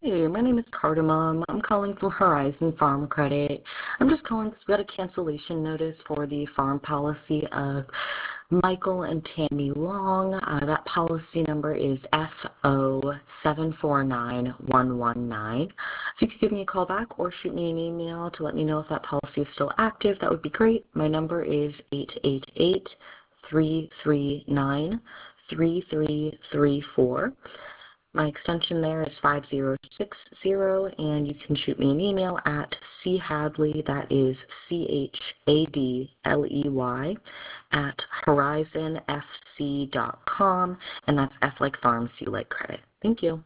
Hey, my name is Cardamom. I'm calling from Horizon Farm Credit. I'm just calling because we got a cancellation notice for the farm policy of Michael and Tammy Long. That policy number is FO749119. If you could give me a call back or shoot me an email to let me know if that policy is still active, that would be great. My number is 888-339-3334. My extension there is 5060, and you can shoot me an email at chadley, that is CHADLEY, at horizonfc.com, and that's F like farm, C like credit. Thank you.